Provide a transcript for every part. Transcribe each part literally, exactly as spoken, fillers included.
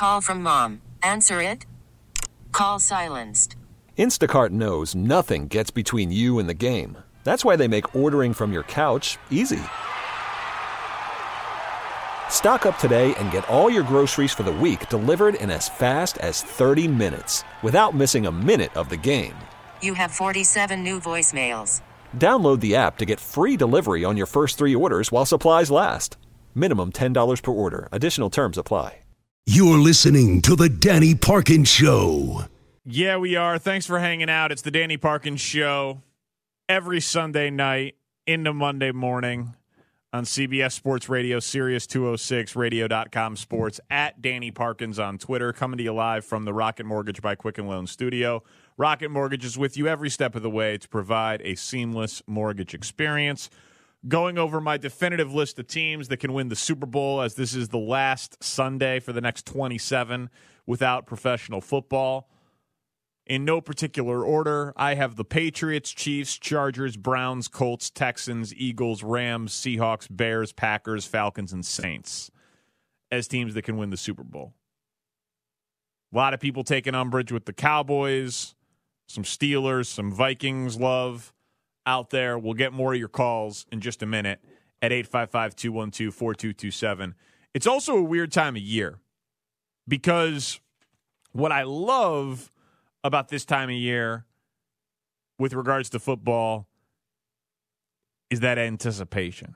Call from mom. Answer it. Call silenced. Instacart knows nothing gets between you and the game. That's why they make ordering from your couch easy. Stock up today and get all your groceries for the week delivered in as fast as thirty minutes without missing a minute of the game. You have forty-seven new voicemails. Download the app to get free delivery on your first three orders while supplies last. Minimum ten dollars per order. Additional terms apply. You're listening to The Danny Parkins Show. Yeah, we are. Thanks for hanging out. It's The Danny Parkins Show every Sunday night into Monday morning on C B S Sports Radio, Sirius two oh six, radio dot com sports, at Danny Parkins on Twitter, coming to you live from the Rocket Mortgage by Quicken Loan studio. Rocket Mortgage is with you every step of the way to provide a seamless mortgage experience. Going over my definitive list of teams that can win the Super Bowl, as this is the last Sunday for the next twenty-seven without professional football. In no particular order, I have the Patriots, Chiefs, Chargers, Browns, Colts, Texans, Eagles, Rams, Seahawks, Bears, Packers, Falcons, and Saints as teams that can win the Super Bowl. A lot of people taking umbrage with the Cowboys, some Steelers, some Vikings love out there. We'll get more of your calls in just a minute at eight five five, two one two, four two two seven. It's also a weird time of year because what I love about this time of year with regards to football is that anticipation.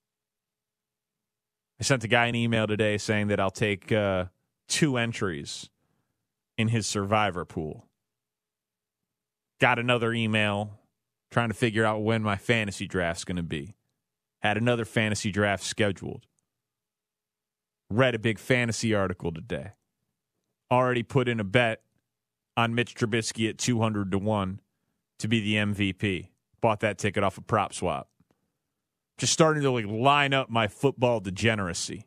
I sent a guy an email today saying that I'll take uh, two entries in his survivor pool. Got another email trying to figure out when my fantasy draft's going to be. Had another fantasy draft scheduled. Read a big fantasy article today. Already put in a bet on Mitch Trubisky at two hundred to one to be the M V P. Bought that ticket off a prop swap. Just starting to like line up my football degeneracy.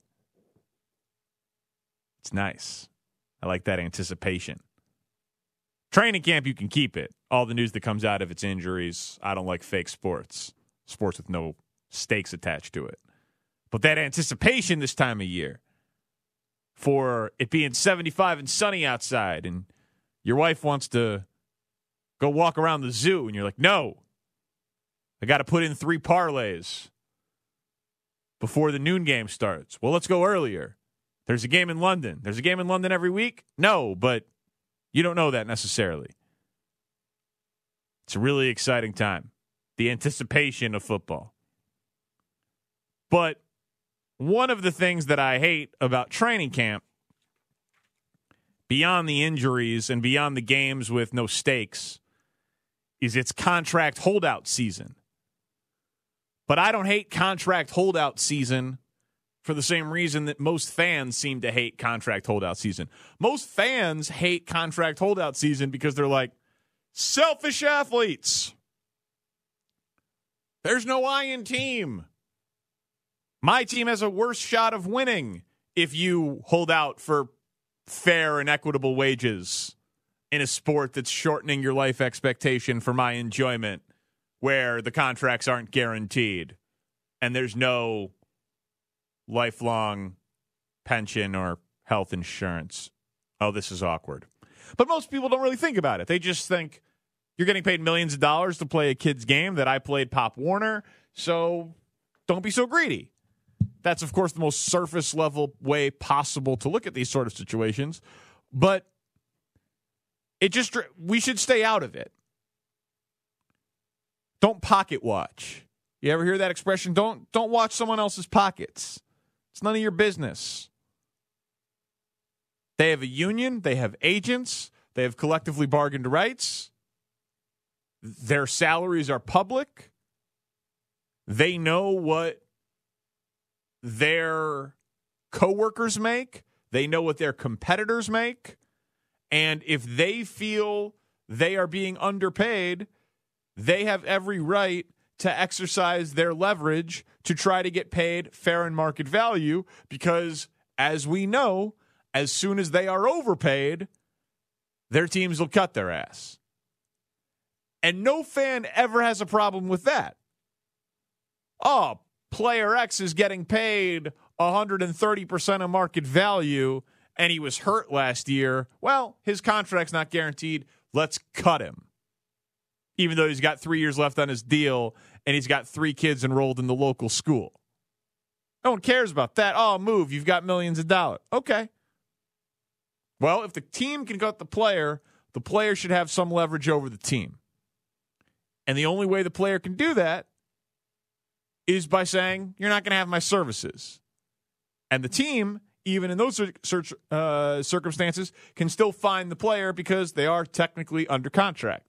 It's nice. I like that anticipation. Training camp, you can keep it. All the news that comes out of its injuries. I don't like fake sports. Sports with no stakes attached to it. But that anticipation this time of year for it being seventy-five and sunny outside and your wife wants to go walk around the zoo, and you're like, no, I got to put in three parlays before the noon game starts. Well, let's go earlier. There's a game in London. There's a game in London every week? No, but you don't know that necessarily. It's a really exciting time. The anticipation of football. But one of the things that I hate about training camp, beyond the injuries and beyond the games with no stakes, is its contract holdout season. But I don't hate contract holdout season for the same reason that most fans seem to hate contract holdout season. Most fans hate contract holdout season because they're like, selfish athletes. There's no I in team. My team has a worse shot of winning if you hold out for fair and equitable wages in a sport that's shortening your life expectation for my enjoyment, where the contracts aren't guaranteed and there's no lifelong pension or health insurance. Oh, this is awkward. But most people don't really think about it. They just think you're getting paid millions of dollars to play a kid's game that I played Pop Warner, so don't be so greedy. That's, of course, the most surface-level way possible to look at these sort of situations. But it just we should stay out of it. Don't pocket watch. You ever hear that expression? Don't don't watch someone else's pockets. It's none of your business. They have a union. They have agents. They have collectively bargained rights. Their salaries are public. They know what their coworkers make. They know what their competitors make. And if they feel they are being underpaid, they have every right to exercise their leverage to try to get paid fair and market value, because, as we know, as soon as they are overpaid, their teams will cut their ass. And no fan ever has a problem with that. Oh, player X is getting paid one hundred thirty percent of market value, and he was hurt last year, well, his contract's not guaranteed. Let's cut him. Even though he's got three years left on his deal and he's got three kids enrolled in the local school. No one cares about that. Oh, move. You've got millions of dollars. Okay. Well, if the team can cut the player, the player should have some leverage over the team. And the only way the player can do that is by saying, you're not going to have my services. And the team, even in those cir- uh, circumstances, can still fine the player because they are technically under contract.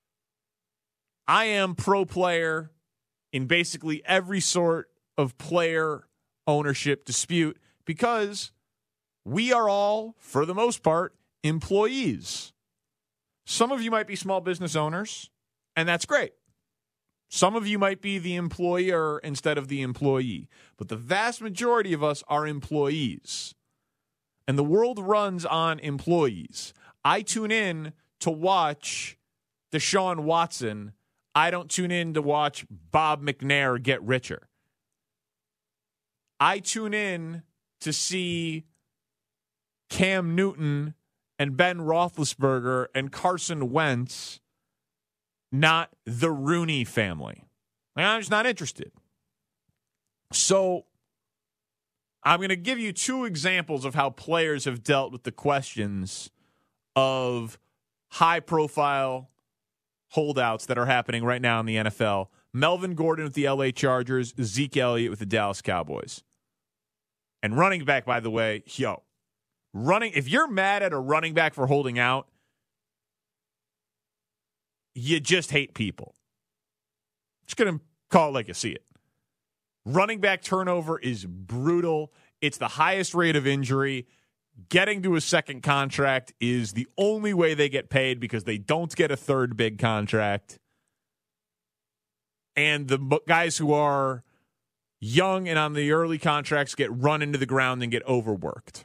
I am pro-player in basically every sort of player ownership dispute because we are all, for the most part, employees. Some of you might be small business owners, and that's great. Some of you might be the employer instead of the employee. But the vast majority of us are employees. And the world runs on employees. I tune in to watch Deshaun Watson. I don't tune in to watch Bob McNair get richer. I tune in to see Cam Newton and Ben Roethlisberger and Carson Wentz, not the Rooney family. I'm just not interested. So I'm going to give you two examples of how players have dealt with the questions of high-profile holdouts that are happening right now in the N F L. Melvin Gordon with the L A Chargers, Zeke Elliott with the Dallas Cowboys. And running back, by the way, yo, running. If you're mad at a running back for holding out, you just hate people. Just going to call it like you see it. Running back turnover is brutal. It's the highest rate of injury. Getting to a second contract is the only way they get paid because they don't get a third big contract. And the guys who are young and on the early contracts get run into the ground and get overworked.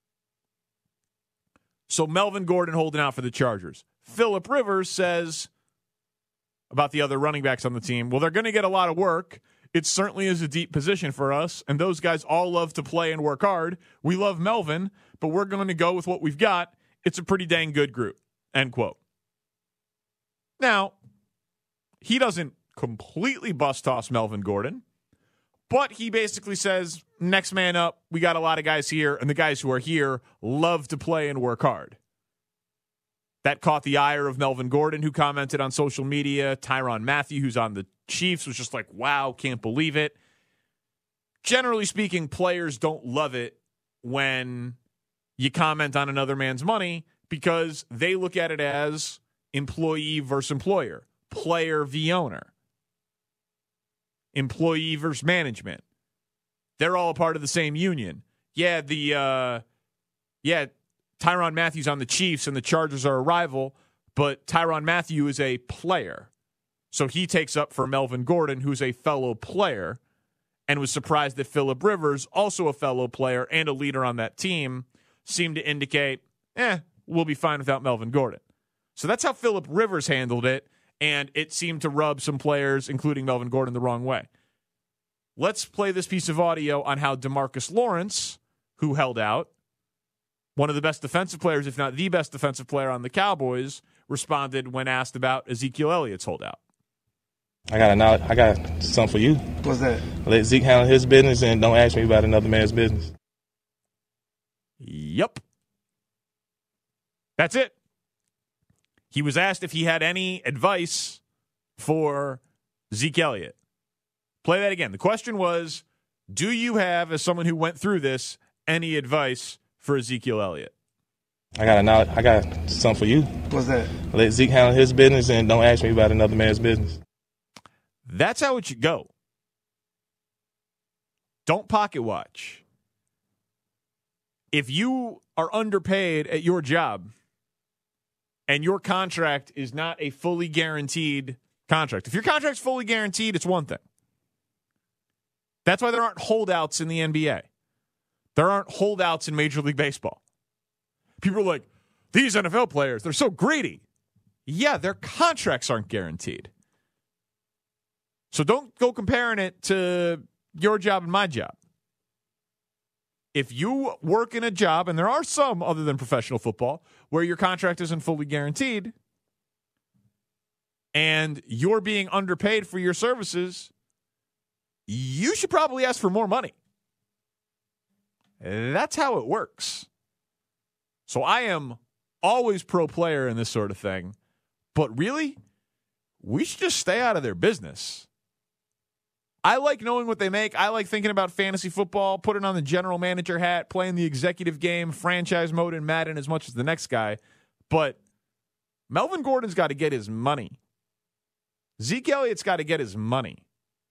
So Melvin Gordon holding out for the Chargers. Phillip Rivers says about the other running backs on the team, well, they're going to get a lot of work. It certainly is a deep position for us, and those guys all love to play and work hard. We love Melvin, but we're going to go with what we've got. It's a pretty dang good group, end quote. Now, he doesn't completely bust-toss Melvin Gordon, but he basically says, next man up, we got a lot of guys here, and the guys who are here love to play and work hard. That caught the ire of Melvin Gordon, who commented on social media. Tyrann Mathieu, who's on the Chiefs, was just like, wow, can't believe it. Generally speaking, players don't love it when you comment on another man's money because they look at it as employee versus employer, player v. owner, employee versus management. They're all a part of the same union. Yeah, the uh, yeah. Tyrann Mathieu's on the Chiefs and the Chargers are a rival, but Tyrann Mathieu is a player. So he takes up for Melvin Gordon, who's a fellow player, and was surprised that Phillip Rivers, also a fellow player and a leader on that team, seemed to indicate, eh, we'll be fine without Melvin Gordon. So that's how Phillip Rivers handled it, and it seemed to rub some players, including Melvin Gordon, the wrong way. Let's play this piece of audio on how DeMarcus Lawrence, who held out, one of the best defensive players, if not the best defensive player on the Cowboys, responded when asked about Ezekiel Elliott's holdout. I got a, I got something for you. What's that? Let Zeke handle his business and don't ask me about another man's business. Yep. That's it. He was asked if he had any advice for Zeke Elliott. Play that again. The question was, do you have, as someone who went through this, any advice for Ezekiel Elliott? I got a, I got something for you. What's that? Let Zeke handle his business and don't ask me about another man's business. That's how it should go. Don't pocket watch. If you are underpaid at your job and your contract is not a fully guaranteed contract, if your contract's fully guaranteed, it's one thing. That's why there aren't holdouts in the N B A. There aren't holdouts in Major League Baseball. People are like, these N F L players, they're so greedy. Yeah, their contracts aren't guaranteed. So don't go comparing it to your job and my job. if you work in a job, and there are some other than professional football, where your contract isn't fully guaranteed, and you're being underpaid for your services, you should probably ask for more money. That's how it works. So I am always pro player in this sort of thing, but really, we should just stay out of their business. I like knowing what they make. I like thinking about fantasy football, putting on the general manager hat, playing the executive game, franchise mode in Madden as much as the next guy. But Melvin Gordon's got to get his money. Zeke Elliott's got to get his money.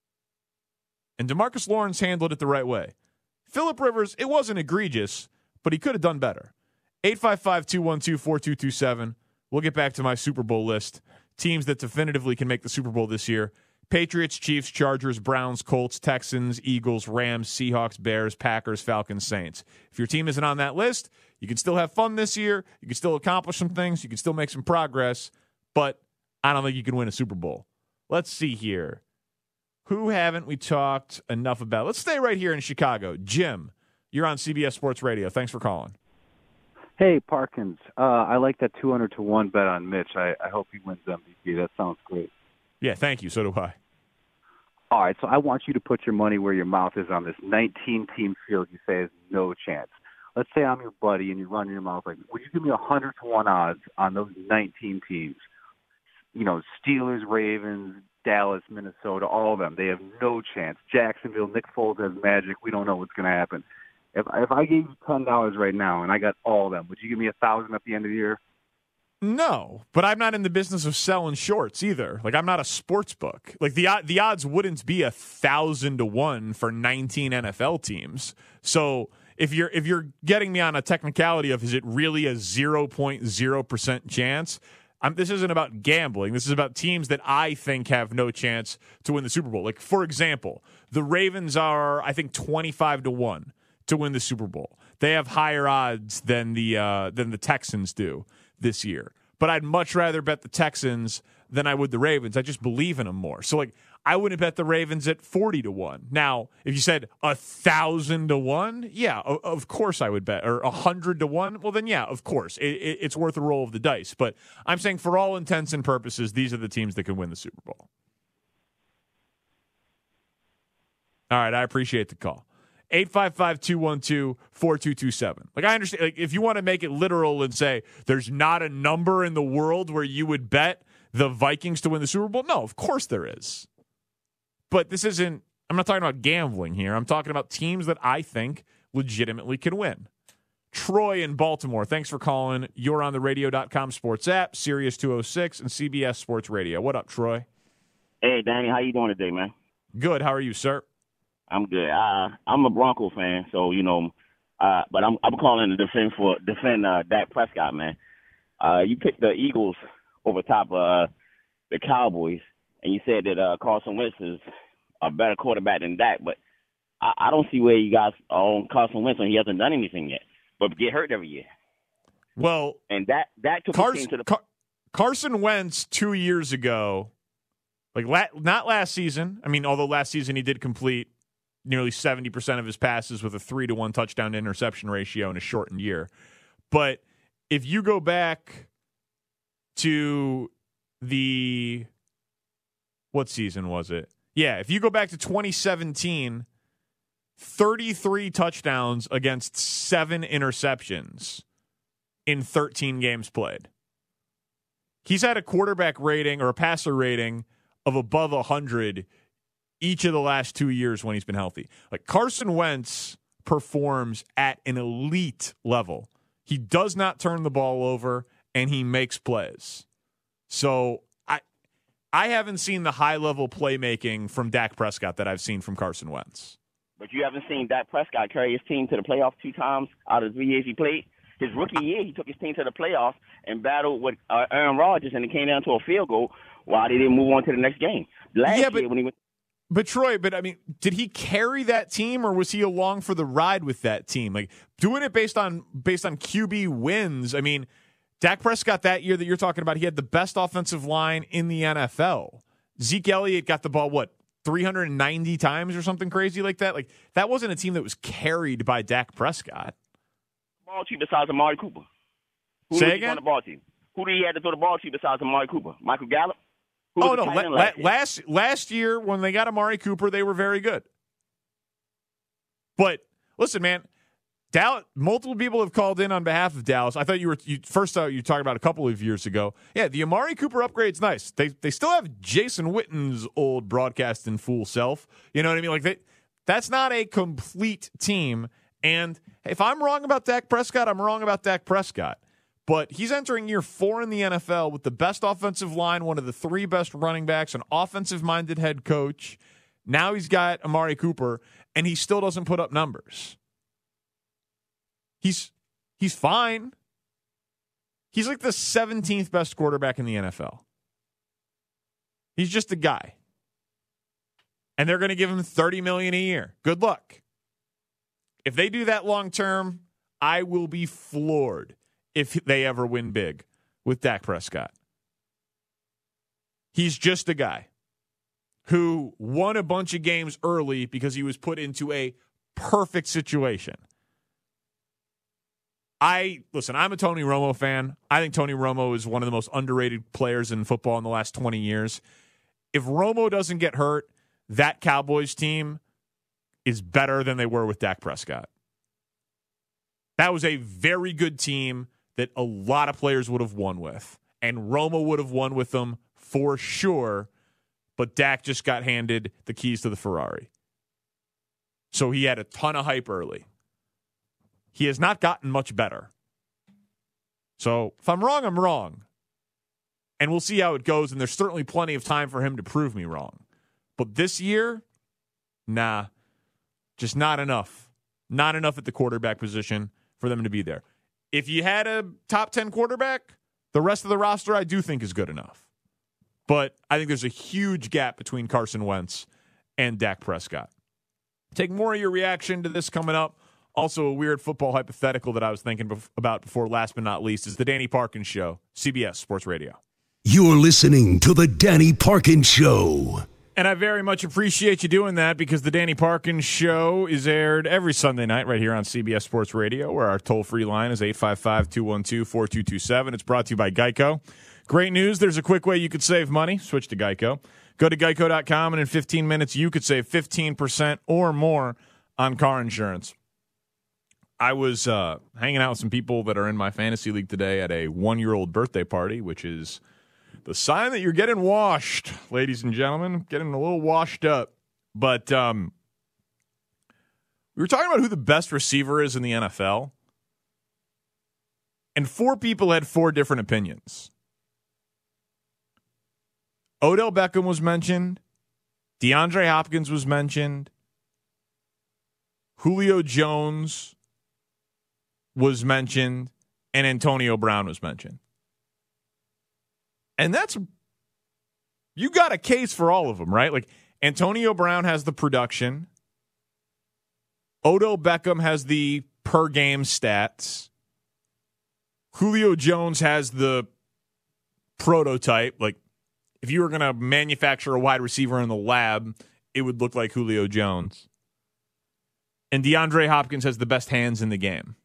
And DeMarcus Lawrence handled it the right way. Phillip Rivers, it wasn't egregious, but he could have done better. eight five five, two one two, four two two seven. We'll get back to my Super Bowl list. Teams that definitively can make the Super Bowl this year. Patriots, Chiefs, Chargers, Browns, Colts, Texans, Eagles, Rams, Seahawks, Bears, Packers, Falcons, Saints. If your team isn't on that list, you can still have fun this year. You can still accomplish some things. You can still make some progress. But I don't think you can win a Super Bowl. Let's see here. Who haven't we talked enough about? Let's stay right here in Chicago. Jim, you're on C B S Sports Radio. Thanks for calling. Hey, Parkins. Uh, I like that two hundred to one bet on Mitch. I, I hope he wins M V P. That sounds great. Yeah, thank you. So do I. All right, so I want you to put your money where your mouth is on this nineteen-team field you say has no chance. Let's say I'm your buddy and you run your mouth like, would you give me one hundred to one odds on those nineteen teams? You know, Steelers, Ravens, Dallas, Minnesota, all of them. They have no chance. Jacksonville, Nick Foles has magic. We don't know what's going to happen. If if I gave you ten dollars right now and I got all of them, would you give me one thousand dollars at the end of the year? No, but I'm not in the business of selling shorts either. Like, I'm not a sports book. Like, the the odds wouldn't be a thousand to one for nineteen N F L teams. So if you're if you're getting me on a technicality of is it really a zero point zero percent chance, I'm, this isn't about gambling. This is about teams that I think have no chance to win the Super Bowl. Like, for example, the Ravens are, I think, twenty-five to one to win the Super Bowl. They have higher odds than the uh, than the Texans do this year. But I'd much rather bet the Texans than I would the Ravens. I just believe in them more. So, like, I wouldn't bet the Ravens at forty to one. Now, if you said one thousand to one, yeah, of course I would bet. Or one hundred to one, well, then, yeah, of course. It, it, it's worth a roll of the dice. But I'm saying for all intents and purposes, these are the teams that can win the Super Bowl. All right, I appreciate the call. eight five five, two one two, four two two seven. Like, I understand, like, if you want to make it literal and say there's not a number in the world where you would bet the Vikings to win the Super Bowl, no, of course there is. But this isn't, I'm not talking about gambling here. I'm talking about teams that I think legitimately can win. Troy in Baltimore, thanks for calling. You're on the radio dot com sports app, Sirius two oh six, and C B S Sports Radio. What up, Troy? Hey, Danny, how you doing today, man? Good. How are you, sir? I'm good. Uh, I'm a Bronco fan, so you know, uh, but I'm I'm calling to defend for defend uh, Dak Prescott, man. Uh, you picked the Eagles over top of uh, the Cowboys, and you said that uh, Carson Wentz is a better quarterback than Dak, but I, I don't see where you guys are on Carson Wentz when he hasn't done anything yet, but get hurt every year. Well, and that that took Carson, his team to the Car- Carson Wentz two years ago, like la- not last season. I mean, although last season he did complete nearly seventy percent of his passes with a three to one touchdown to interception ratio in a shortened year. But if you go back to the, what season was it? Yeah, if you go back to twenty seventeen, thirty-three touchdowns against seven interceptions in thirteen games played. He's had a quarterback rating or a passer rating of above one hundred each of the last two years when he's been healthy. Like, Carson Wentz performs at an elite level. He does not turn the ball over, and he makes plays. So I I haven't seen the high-level playmaking from Dak Prescott that I've seen from Carson Wentz. But you haven't seen Dak Prescott carry his team to the playoffs two times out of the three years he played. His rookie year, he took his team to the playoffs and battled with uh, Aaron Rodgers, and it came down to a field goal while they didn't move on to the next game. Last yeah, but, year when he went. But Troy, but I mean, did he carry that team, or was he along for the ride with that team? Like, doing it based on based on Q B wins. I mean, Dak Prescott that year that you're talking about, he had the best offensive line in the N F L. Zeke Elliott got the ball, what, three hundred ninety times or something crazy like that. Like, that wasn't a team that was carried by Dak Prescott. Ball team besides Amari Cooper. Who Say did he again? on the ball team? Who did he have to throw the ball to besides Amari Cooper? Michael Gallup? Who Oh, was no. the La- tight end la- last year? last, last year, when they got Amari Cooper, they were very good. But, listen, man, Dallas, multiple people have called in on behalf of Dallas. I thought you were you, first uh, you talked about a couple of years ago. Yeah, the Amari Cooper upgrade's nice. They they still have Jason Witten's old broadcasting fool self. You know what I mean? Like they, that's not a complete team. And if I'm wrong about Dak Prescott, I'm wrong about Dak Prescott. But he's entering year four in the N F L with the best offensive line, one of the three best running backs, an offensive-minded head coach. Now he's got Amari Cooper, and he still doesn't put up numbers. He's he's fine. He's like the seventeenth best quarterback in the N F L. He's just a guy. And they're going to give him thirty million dollars a year. Good luck. If they do that long term, I will be floored if they ever win big with Dak Prescott. He's just a guy who won a bunch of games early because he was put into a perfect situation. I listen, I'm a Tony Romo fan. I think Tony Romo is one of the most underrated players in football in the last twenty years. If Romo doesn't get hurt, that Cowboys team is better than they were with Dak Prescott. That was a very good team that a lot of players would have won with. And Romo would have won with them for sure, but Dak just got handed the keys to the Ferrari. So he had a ton of hype early. He has not gotten much better. So if I'm wrong, I'm wrong. And we'll see how it goes, and there's certainly plenty of time for him to prove me wrong. But this year, nah, just not enough. Not enough at the quarterback position for them to be there. If you had a top ten quarterback, the rest of the roster I do think is good enough. But I think there's a huge gap between Carson Wentz and Dak Prescott. Take more of your reaction to this coming up. Also, a weird football hypothetical that I was thinking bef- about before, last but not least, is the Danny Parkins Show, C B S Sports Radio. You're listening to the Danny Parkins Show. And I very much appreciate you doing that because the Danny Parkins Show is aired every Sunday night right here on C B S Sports Radio, where our toll-free line is eight five five, two one two, four two two seven. It's brought to you by Geico. Great news. There's a quick way you could save money. Switch to Geico. Go to geico dot com, and in fifteen minutes, you could save fifteen percent or more on car insurance. I was uh, hanging out with some people that are in my fantasy league today at a one-year-old birthday party, which is the sign that you're getting washed, ladies and gentlemen, getting a little washed up. But um, we were talking about who the best receiver is in the N F L, and four people had four different opinions. Odell Beckham was mentioned. DeAndre Hopkins was mentioned. Julio Jones was mentioned, and Antonio Brown was mentioned. And that's, you got a case for all of them, right? Like, Antonio Brown has the production. Odell Beckham has the per game stats. Julio Jones has the prototype. Like, if you were going to manufacture a wide receiver in the lab, it would look like Julio Jones. And DeAndre Hopkins has the best hands in the game.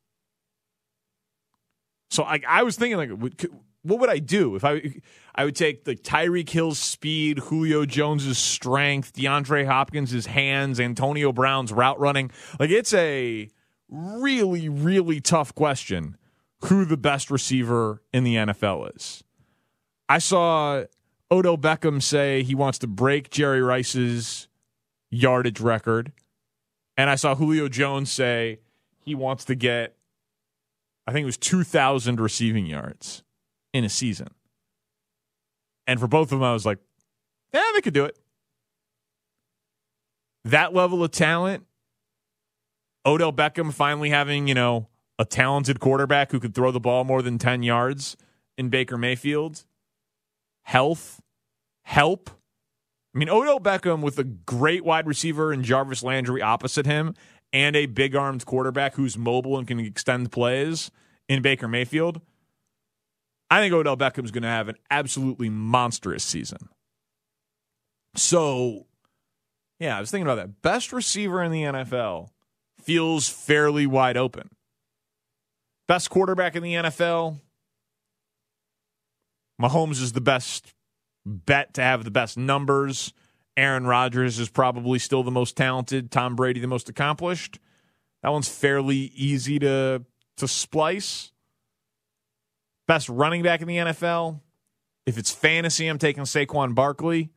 So I, I was thinking, like, what would I do if I I would take the Tyreek Hill's speed, Julio Jones's strength, DeAndre Hopkins' hands, Antonio Brown's route running? Like, it's a really, really tough question who the best receiver in the N F L is. I saw Odell Beckham say he wants to break Jerry Rice's yardage record, and I saw Julio Jones say he wants to get, I think it was two thousand receiving yards in a season. And for both of them, I was like, yeah, they could do it. That level of talent, Odell Beckham finally having, you know, a talented quarterback who could throw the ball more than ten yards in Baker Mayfield. Health, help. I mean, Odell Beckham with a great wide receiver in Jarvis Landry opposite him and a big-armed quarterback who's mobile and can extend plays in Baker Mayfield, I think Odell Beckham's going to have an absolutely monstrous season. So Yeah, I was thinking about that. Best receiver in the N F L feels fairly wide open. Best quarterback in the N F L, Mahomes is the best bet to have the best numbers. Aaron Rodgers is probably still the most talented. Tom Brady the most accomplished. That one's fairly easy to to splice. Best running back in the N F L. If it's fantasy, I'm taking Saquon Barkley.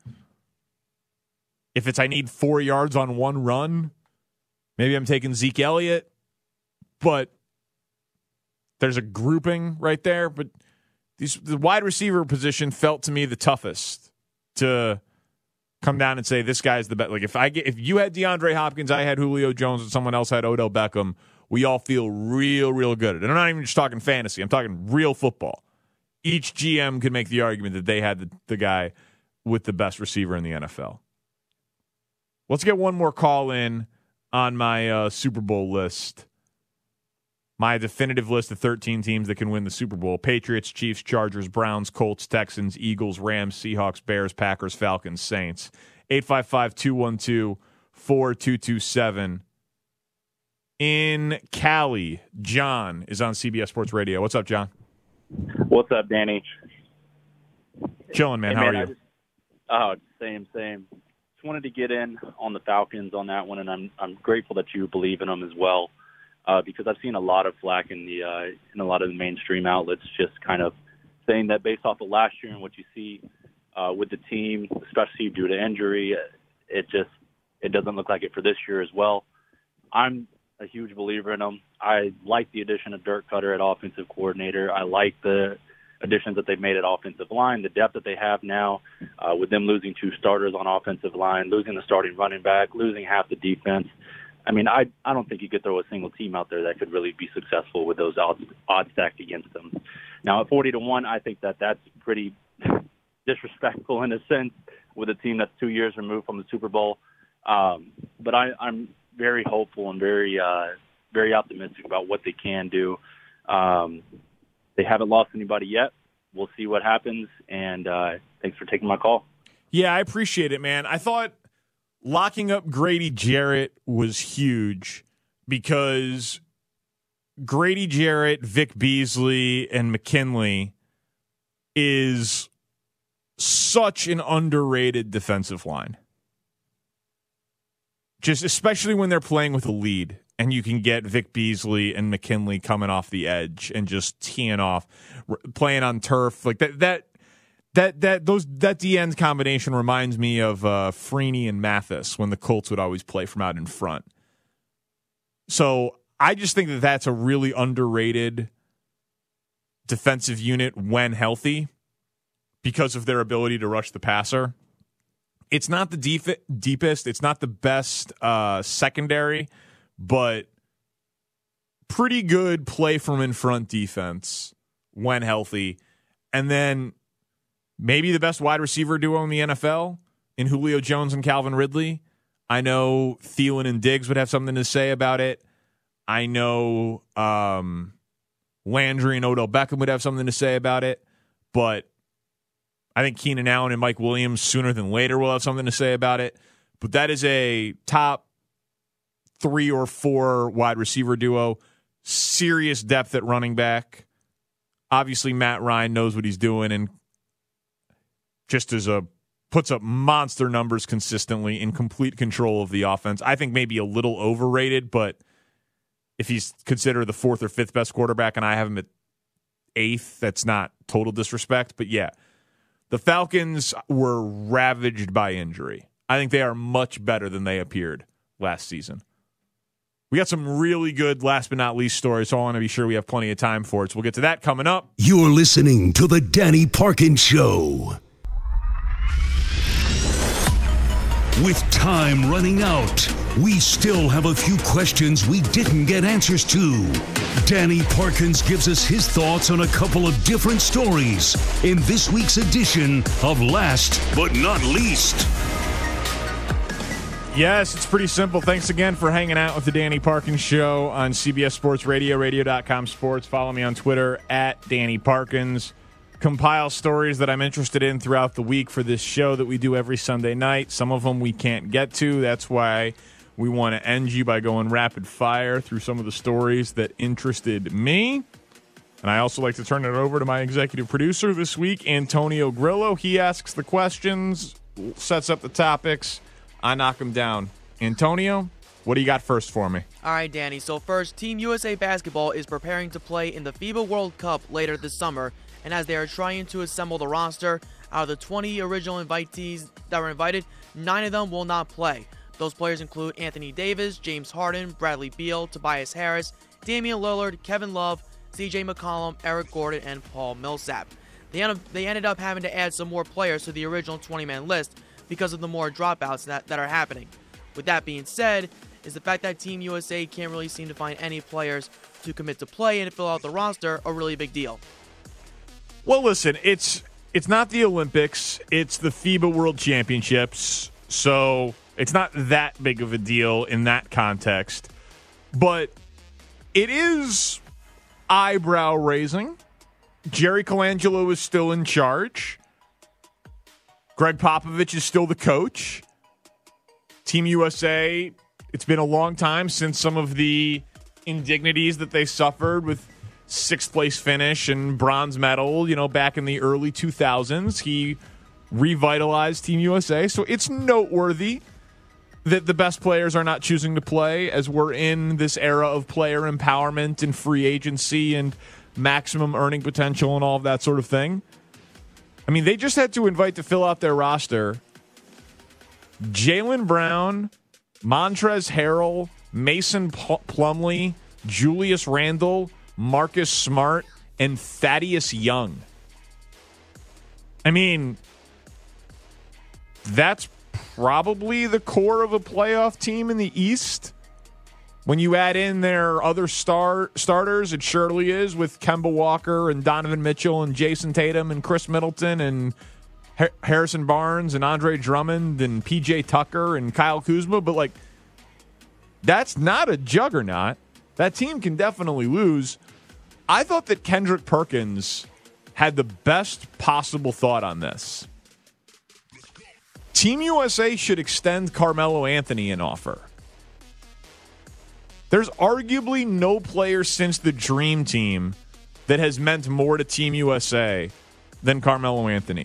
If it's I need four yards on one run, maybe I'm taking Zeke Elliott. But there's a grouping right there. But these, the wide receiver position felt to me the toughest to come down and say this guy's the best. Like if I get if you had DeAndre Hopkins, I had Julio Jones, and someone else had Odell Beckham, we all feel real, real good. And I'm not even just talking fantasy. I'm talking real football. Each G M could make the argument that they had the, the guy with the best receiver in the N F L. Let's get one more call in on my uh, Super Bowl list. My definitive list of thirteen teams that can win the Super Bowl. Patriots, Chiefs, Chargers, Browns, Colts, Texans, Eagles, Rams, Seahawks, Bears, Packers, Falcons, Saints. eight five five, two one two, four two two seven. In Cali, John is on C B S Sports Radio. What's up, John? What's up, Danny? Chilling, man. Hey, How man, are you? I just, oh, same, same. Just wanted to get in on the Falcons on that one, and I'm I'm grateful that you believe in them as well. Uh, because I've seen a lot of flack in the uh, in a lot of the mainstream outlets, just kind of saying that based off of last year and what you see uh, with the team, especially due to injury, it just it doesn't look like it for this year as well. I'm a huge believer in them. I like the addition of Dirk Cutter at offensive coordinator. I like the additions that they've made at offensive line, the depth that they have now uh, with them losing two starters on offensive line, losing the starting running back, losing half the defense. I mean, I I don't think you could throw a single team out there that could really be successful with those odds, odds stacked against them. Now, at forty to one, I think that that's pretty disrespectful in a sense with a team that's two years removed from the Super Bowl. Um, but I, I'm very hopeful and very uh, very optimistic about what they can do. Um, they haven't lost anybody yet. We'll see what happens, and uh, thanks for taking my call. Yeah, I appreciate it, man. I thought locking up Grady Jarrett was huge because Grady Jarrett, Vic Beasley, and McKinley is such an underrated defensive line. Just especially when they're playing with a lead and you can get Vic Beasley and McKinley coming off the edge and just teeing off, playing on turf like that. That that that those that D end combination reminds me of uh, Freeney and Mathis when the Colts would always play from out in front. So I just think that that's a really underrated defensive unit when healthy because of their ability to rush the passer. It's not the deep, deepest, it's not the best uh, secondary, but pretty good play from in front defense when healthy. And then maybe the best wide receiver duo in the N F L in Julio Jones and Calvin Ridley. I know Thielen and Diggs would have something to say about it. I know um, Landry and Odell Beckham would have something to say about it. But I think Keenan Allen and Mike Williams sooner than later will have something to say about it. But that is a top three or four wide receiver duo. Serious depth at running back. Obviously, Matt Ryan knows what he's doing and just as a puts up monster numbers consistently, in complete control of the offense. I think maybe a little overrated, but if he's considered the fourth or fifth best quarterback and I have him at eighth, that's not total disrespect. But yeah, the Falcons were ravaged by injury. I think they are much better than they appeared last season. We got some really good last but not least stories, so I want to be sure we have plenty of time for it. So we'll get to that coming up. You're listening to The Danny Parkins Show. With time running out, we still have a few questions we didn't get answers to. Danny Parkins gives us his thoughts on a couple of different stories in this week's edition of Last But Not Least. Yes, it's pretty simple. Thanks again for hanging out with the Danny Parkins Show on C B S Sports Radio, radio dot com sports. Follow me on Twitter at Danny Parkins. compile stories that I'm interested in throughout the week for this show that we do every Sunday night. Some of them we can't get to. That's why we want to end you by going rapid fire through some of the stories that interested me. And I also like to turn it over to my executive producer this week, Antonio Grillo. He asks the questions, sets up the topics. I knock them down. Antonio, what do you got first for me? All right, Danny. So first, Team U S A Basketball is preparing to play in the FIBA World Cup later this summer. And as they are trying to assemble the roster, out of the twenty original invitees that were invited, nine of them will not play. Those players include Anthony Davis, James Harden, Bradley Beal, Tobias Harris, Damian Lillard, Kevin Love, C J McCollum, Eric Gordon, and Paul Millsap. They, end up, they ended up having to add some more players to the original twenty-man list because of the more dropouts that, that are happening. With that being said, is the fact that Team U S A can't really seem to find any players to commit to play and fill out the roster a really big deal. Well, listen, it's it's not the Olympics, it's the FIBA World Championships, so it's not that big of a deal in that context. But it is eyebrow-raising. Jerry Colangelo is still in charge. Greg Popovich is still the coach. Team U S A, it's been a long time since some of the indignities that they suffered with sixth place finish and bronze medal, you know, back in the early two thousands. He revitalized Team U S A. So it's noteworthy that the best players are not choosing to play as we're in this era of player empowerment and free agency and maximum earning potential and all of that sort of thing. I mean, they just had to invite to fill out their roster Jaylen Brown, Montrezl Harrell, Mason Plumlee, Julius Randle, Marcus Smart, and Thaddeus Young. I mean, that's probably the core of a playoff team in the East. When you add in their other star starters, it surely is, with Kemba Walker and Donovan Mitchell and Jason Tatum and Chris Middleton and Har- Harrison Barnes and Andre Drummond and P J Tucker and Kyle Kuzma. But, like, that's not a juggernaut. That team can definitely lose. I thought that Kendrick Perkins had the best possible thought on this. Team U S A should extend Carmelo Anthony an offer. There's arguably no player since the Dream Team that has meant more to Team U S A than Carmelo Anthony.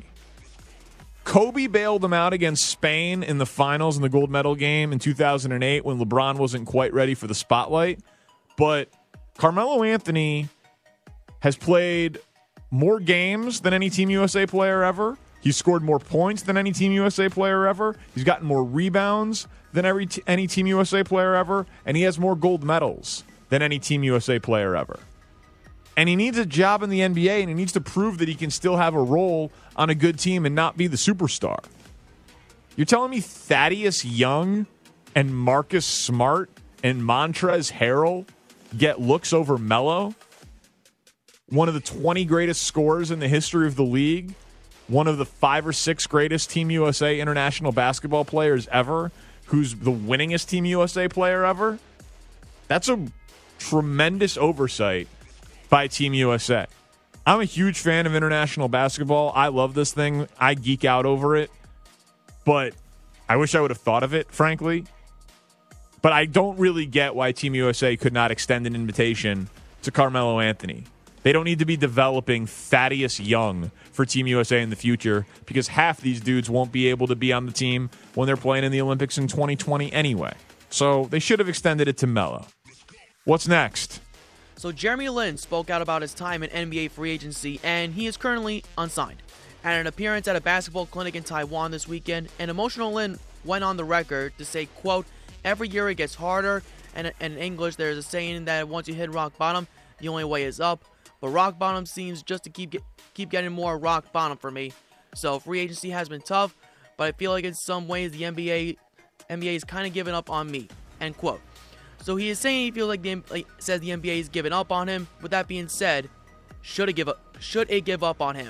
Kobe bailed them out against Spain in the finals in the gold medal game in two thousand eight when LeBron wasn't quite ready for the spotlight. But Carmelo Anthony has played more games than any Team U S A player ever. He's scored more points than any Team U S A player ever. He's gotten more rebounds than every t- any Team U S A player ever. And he has more gold medals than any Team U S A player ever. And he needs a job in the N B A, and he needs to prove that he can still have a role on a good team and not be the superstar. You're telling me Thaddeus Young and Marcus Smart and Montrezl Harrell get looks over Melo? One of the twenty greatest scorers in the history of the league. One of the five or six greatest Team U S A international basketball players ever, who's the winningest Team U S A player ever. That's a tremendous oversight by Team U S A. I'm a huge fan of international basketball. I love this thing. I geek out over it. But I wish I would have thought of it, frankly. But I don't really get why Team U S A could not extend an invitation to Carmelo Anthony. They don't need to be developing Thaddeus Young for Team U S A in the future, because half these dudes won't be able to be on the team when they're playing in the Olympics in twenty twenty anyway. So they should have extended it to Melo. What's next? So Jeremy Lin spoke out about his time in N B A free agency, and he is currently unsigned. At an appearance at a basketball clinic in Taiwan this weekend, an emotional Lin went on the record to say, quote, "Every year it gets harder," and, and in English there's a saying that once you hit rock bottom, the only way is up. But rock bottom seems just to keep get, keep getting more rock bottom for me. So free agency has been tough, but I feel like in some ways the N B A N B A is kind of giving up on me. End quote. So he is saying he feels like the like, says the N B A is giving up on him. With that being said, should it give up? Should it give up on him?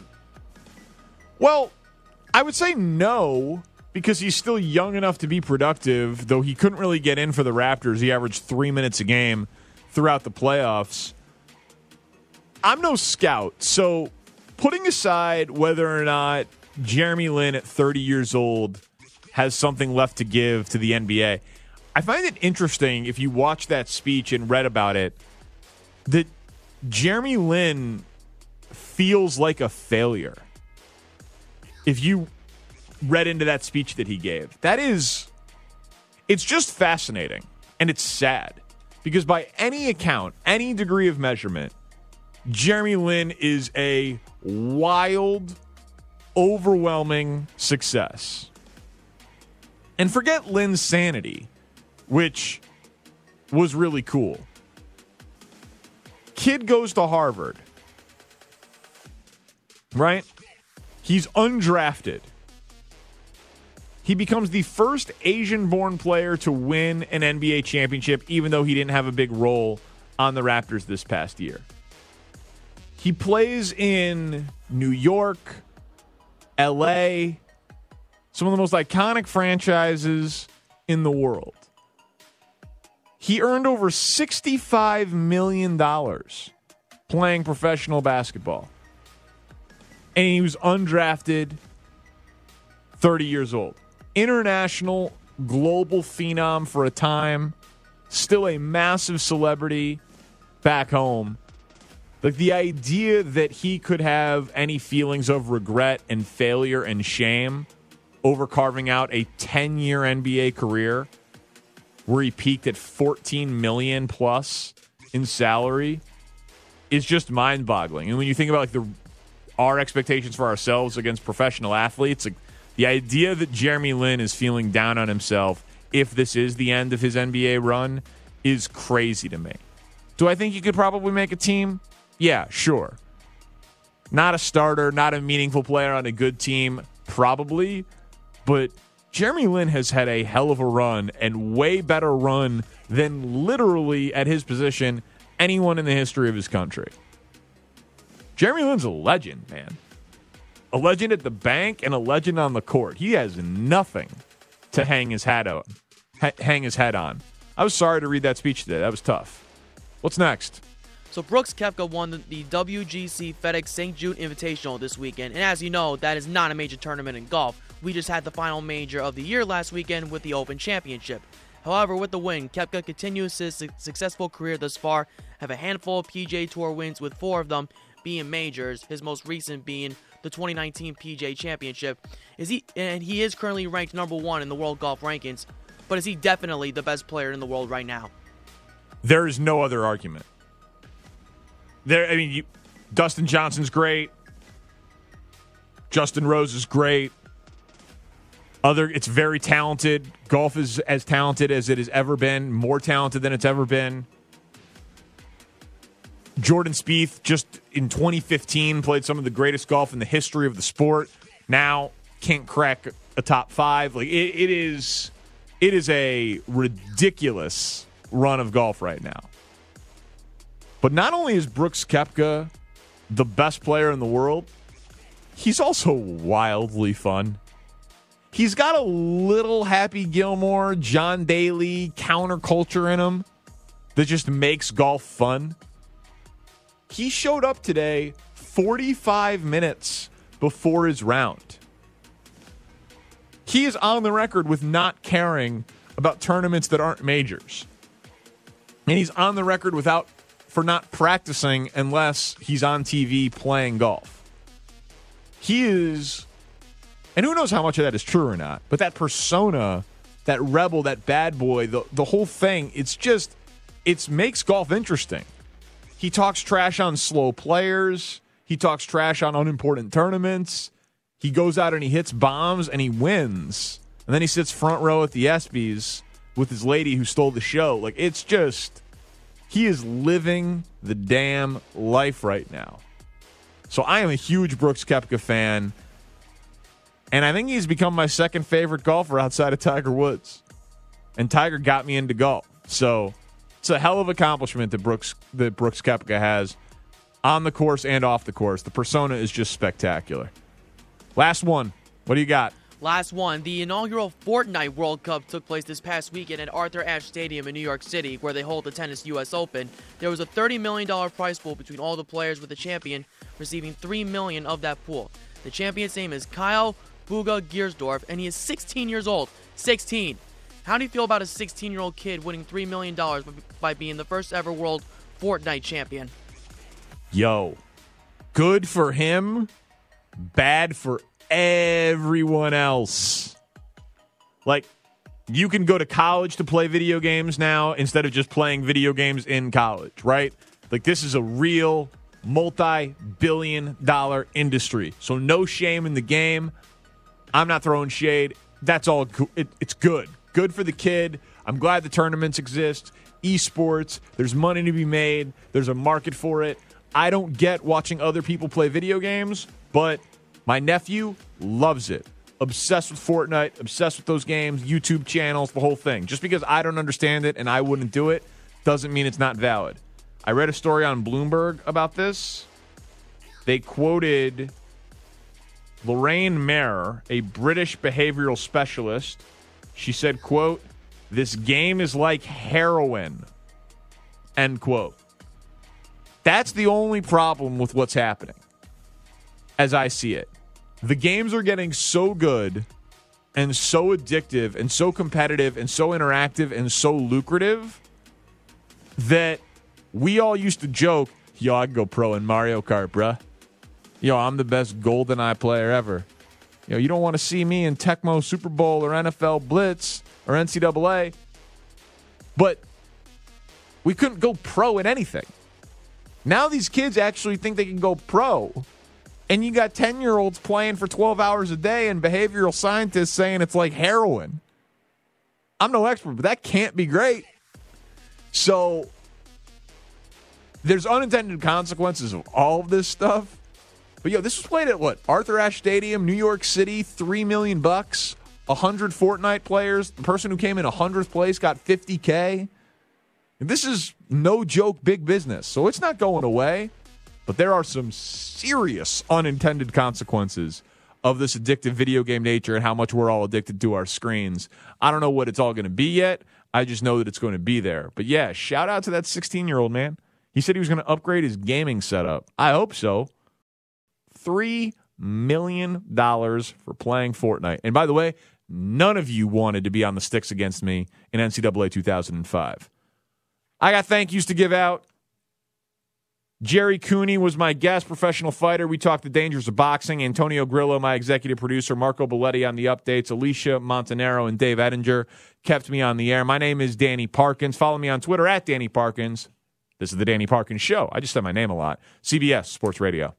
Well, I would say no, because he's still young enough to be productive. Though he couldn't really get in for the Raptors, he averaged three minutes a game throughout the playoffs. I'm no scout, so putting aside whether or not Jeremy Lin at thirty years old has something left to give to the N B A, I find it interesting if you watch that speech and read about it that Jeremy Lin feels like a failure. If you read into that speech that he gave, that is, it's just fascinating and it's sad because by any account, any degree of measurement, Jeremy Lin is a wild, overwhelming success. And forget Lin's sanity, which was really cool. Kid goes to Harvard, right? He's undrafted. He becomes the first Asian-born player to win an N B A championship, even though he didn't have a big role on the Raptors this past year. He plays in New York, L A, some of the most iconic franchises in the world. He earned over sixty-five million dollars playing professional basketball. And he was undrafted, thirty years old. International, global phenom for a time. Still a massive celebrity back home. Like the idea that he could have any feelings of regret and failure and shame over carving out a ten-year N B A career where he peaked at fourteen million dollars plus in salary is just mind-boggling. And when you think about like the our expectations for ourselves against professional athletes, like the idea that Jeremy Lin is feeling down on himself if this is the end of his N B A run is crazy to me. Do I think he could probably make a team? Yeah, sure. Not a starter, not a meaningful player on a good team, probably. But Jeremy Lin has had a hell of a run and way better run than literally at his position anyone in the history of his country. Jeremy Lin's a legend, man. A legend at the bank and a legend on the court. He has nothing to hang his hat on. Ha- hang his head on. I was sorry to read that speech today. That was tough. What's next? So Brooks Koepka won the W G C FedEx Saint Jude Invitational this weekend. And as you know, that is not a major tournament in golf. We just had the final major of the year last weekend with the Open Championship. However, with the win, Koepka continues his su- successful career thus far, have a handful of P G A Tour wins with four of them being majors, his most recent being the twenty nineteen P G A Championship. Is he and he is currently ranked number one in the world golf rankings, but is he definitely the best player in the world right now? There is no other argument. There, I mean, you, Dustin Johnson's great. Justin Rose is great. Other, it's very talented. Golf is as talented as it has ever been, more talented than it's ever been. Jordan Spieth just in twenty fifteen played some of the greatest golf in the history of the sport. Now can't crack a top five. Like it, it is, it is a ridiculous run of golf right now. But not only is Brooks Koepka the best player in the world, he's also wildly fun. He's got a little Happy Gilmore, John Daly counterculture in him that just makes golf fun. He showed up today forty-five minutes before his round. He is on the record with not caring about tournaments that aren't majors. And he's on the record without for not practicing unless he's on T V playing golf. He is, and who knows how much of that is true or not, but that persona, that rebel, that bad boy, the, the whole thing, it's just, it makes golf interesting. He talks trash on slow players. He talks trash on unimportant tournaments. He goes out and he hits bombs and he wins. And then he sits front row at the ESPYs with his lady who stole the show. Like, it's just, he is living the damn life right now. So I am a huge Brooks Koepka fan. And I think he's become my second favorite golfer outside of Tiger Woods. And Tiger got me into golf. So it's a hell of an accomplishment that Brooks that Brooks Koepka has on the course and off the course. The persona is just spectacular. Last one. What do you got? Last one, the inaugural Fortnite World Cup took place this past weekend at Arthur Ashe Stadium in New York City, where they hold the Tennis U S Open. There was a thirty million dollars prize pool between all the players, with the champion receiving three million dollars of that pool. The champion's name is Kyle Buga Giersdorf, and he is sixteen years old. sixteen. How do you feel about a sixteen-year-old kid winning three million dollars by being the first ever world Fortnite champion? Yo, good for him, bad for everyone else. Like, you can go to college to play video games now instead of just playing video games in college, right? Like, this is a real multi-billion dollar industry. So no shame in the game. I'm not throwing shade. That's all. It, it's good. Good for the kid. I'm glad the tournaments exist. Esports, there's money to be made. There's a market for it. I don't get watching other people play video games, but my nephew loves it. Obsessed with Fortnite, obsessed with those games, YouTube channels, the whole thing. Just because I don't understand it and I wouldn't do it doesn't mean it's not valid. I read a story on Bloomberg about this. They quoted Lorraine Mayer, a British behavioral specialist. She said, quote, "This game is like heroin," end quote. That's the only problem with what's happening, as I see it. The games are getting so good and so addictive and so competitive and so interactive and so lucrative that we all used to joke, yo, I can go pro in Mario Kart, bruh. Yo, I'm the best GoldenEye player ever. Yo, you don't want to see me in Tecmo Super Bowl or N F L Blitz or N C double A. But we couldn't go pro in anything. Now these kids actually think they can go pro. And you got ten-year-olds playing for twelve hours a day and behavioral scientists saying it's like heroin. I'm no expert, but that can't be great. So there's unintended consequences of all of this stuff. But, yo, this was played at, what, Arthur Ashe Stadium, New York City, three million bucks, one hundred Fortnite players. The person who came in one hundredth place got fifty K. This is no joke big business, so it's not going away. But there are some serious unintended consequences of this addictive video game nature and how much we're all addicted to our screens. I don't know what it's all going to be yet. I just know that it's going to be there. But, yeah, shout out to that sixteen-year-old, man. He said he was going to upgrade his gaming setup. I hope so. three million dollars for playing Fortnite. And, by the way, none of you wanted to be on the sticks against me in N C double A two thousand five. I got thank yous to give out. Jerry Cooney was my guest, professional fighter. We talked the dangers of boxing. Antonio Grillo, my executive producer. Marco Belletti on the updates. Alicia Montanaro and Dave Ettinger kept me on the air. My name is Danny Parkins. Follow me on Twitter at Danny Parkins. This is the Danny Parkins Show. I just said my name a lot. C B S Sports Radio.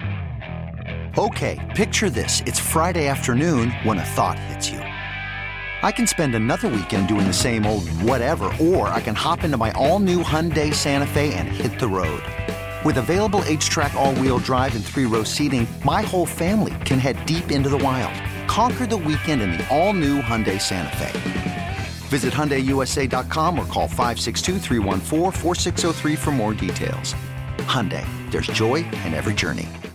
Okay, picture this. It's Friday afternoon when a thought hits you. I can spend another weekend doing the same old whatever, or I can hop into my all-new Hyundai Santa Fe and hit the road. With available H-Track all-wheel drive and three-row seating, my whole family can head deep into the wild. Conquer the weekend in the all-new Hyundai Santa Fe. Visit Hyundai U S A dot com or call five six two, three one four, four six zero three for more details. Hyundai, there's joy in every journey.